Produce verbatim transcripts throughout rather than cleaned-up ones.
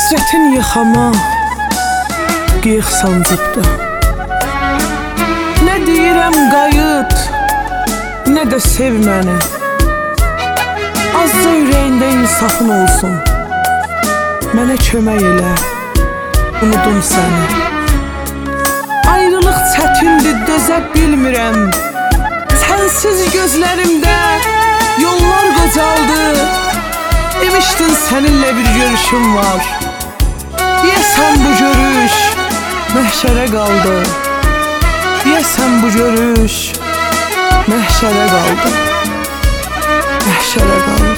Həsrətin yıxama qıyıq sancıbdır. Nə deyirəm qayıt, nə də sev məni. Azca ürəyində insafın olsun, mənə kömək elə, unudum səni. Ayrılıq çətindir, dözə bilmirəm. Sənsiz gözlərimdə yollar qocaldı. Demişdin səninlə bir görüşüm var. Deyəsən bu görüş məhşərə qaldı. Deyəsən bu görüş məhşərə qaldı. Məhşərə qaldı.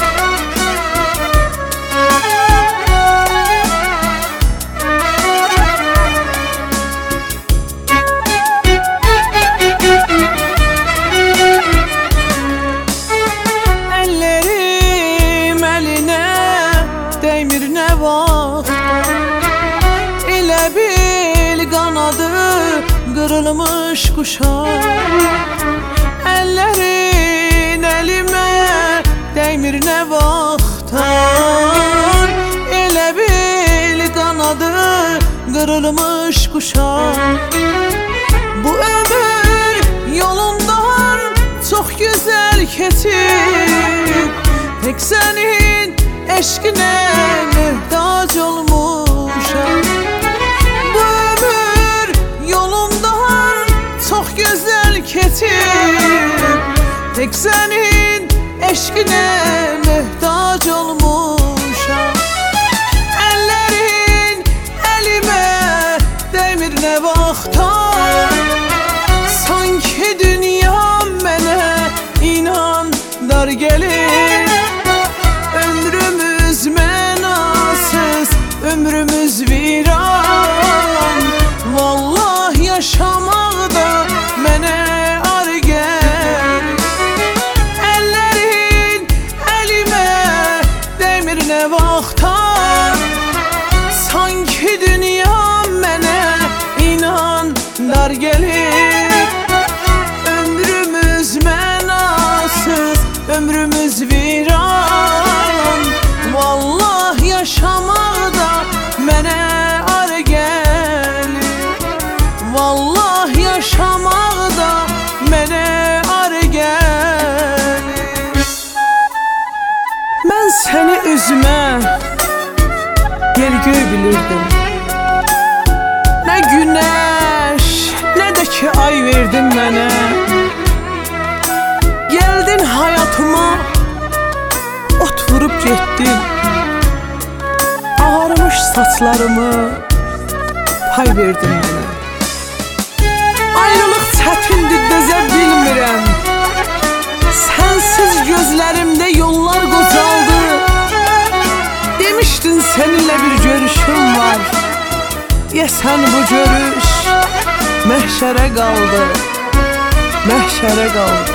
Əllərim əlinə dəymir nə vaxt. Elə bil qanadı qırılmış quşaq. Əllərin əlimə dəymir nə vaxtdan. Elə bil qanadı qırılmış quşaq. Bu ömür yolundan çox gözəl keçib. Tək sənin eşqinə möhtac olmuşam. Bu ömür yolundan çox gözəl keçib. Tək sənin eşqinə möhtac olmuşam. Əllərin əlimə dəymir nə vaxtdan. Sanki dünyam mənə inan dar gəlir. Ömrümüz mənasız, ömrümüz viran. Vallahi yaşamaqda mənə ar gəlir. Əllərin əlimə dəymir nə vaxtdan. Sanki dünyam mənə inan dar gəlir. Ömrümüz mənasız, ömrümüz viran. Vallahi yaşamaqda mənə ar gəlir. Vallahi yaşamaqda mənə ar gəlir. Mən səni üzmə yer göy bilirdim. Nə günəş, nə də ki ay verdin mənə. Gəldin hayatıma, ot vurub getdin. Ağarmış saçlarımı pay verdin mənə. Ayrılıq çətindir, dözə bilmirəm. Sənsiz gözlərimdə yollar qocaldı. Demişdin səninlə bir görüşüm var. Deyəsən bu görüş məhşərə qaldı. Məhşərə qaldı.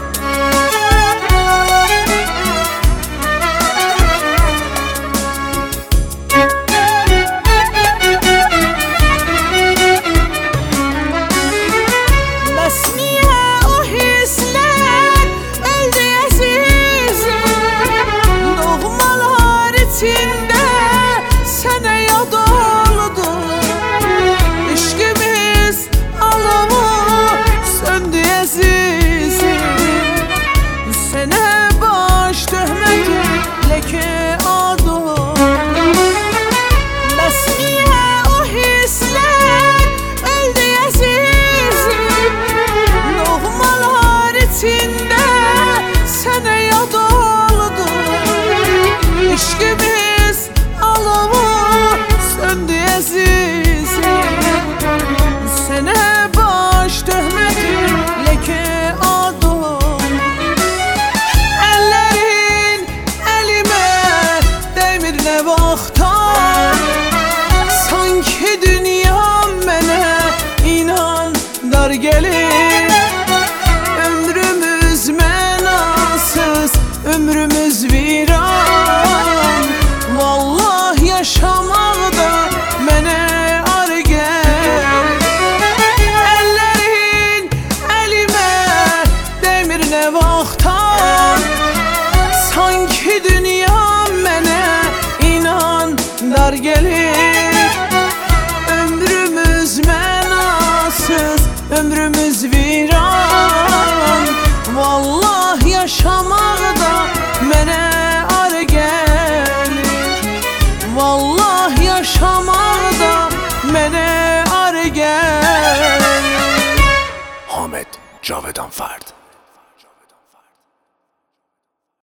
İçində sənə yad oldu. İşqimiz alovu söndü əzizim. Sənə baş töhməti ləkə ad oldu. Bəs niyə o hisslər öldü əzizim? Doğmalar içində sənə yad oldu. İşqimiz alovu söndü əzizim. Sənə baş töhməti ləkə ad oldu. Əllərin əlimə dəymir nə vaxtdan. Sanki dünyam mənə inan dar gəlir. Ömrümüz mənasız, ömrümüz viran. Vallahi yaşamaqda mənə ar gəlir. Əllərin əlimə dəymir nə vaxtdan. Sanki dünyam mənə inan dar gelir. Cavedan Fərd.